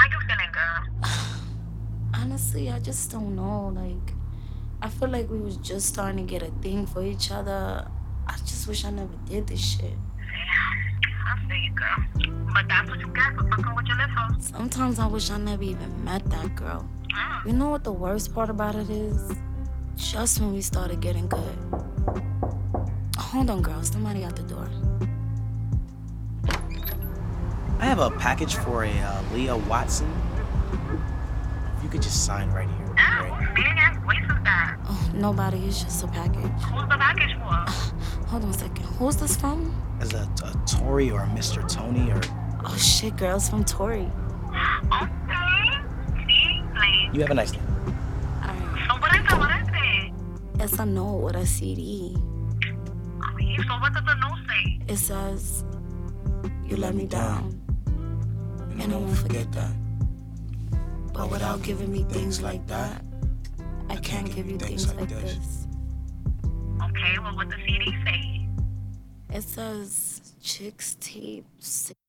you feeling, girl? Honestly, I just don't know. Like, I feel like we was just starting to get a thing for each other. I just wish I never did this shit. Yeah, I see you, girl. But that's what you get for fucking with your lips on. Sometimes I wish I never even met that girl. You know what the worst part about it is? Just when we started getting good. Hold on, girl. Somebody at the door. I have a package for a Leah Watson. If you could just sign right here. Whose big ass voice is that? Oh, nobody. It's just a package. Who's the package for? Hold on a second. Who's this from? As a Tory or a Mr. Tony or... Oh, shit, girl. It's from Tori. Okay. See? Like... You have a nice day. Alright. So what is it? What is it? It's a note with a CD. So what does the note say? It says, you let me down. And I won't forget that. But without giving me things like that, I can't give you things like this. Okay, well, what the CD say? It says, Chicks Tape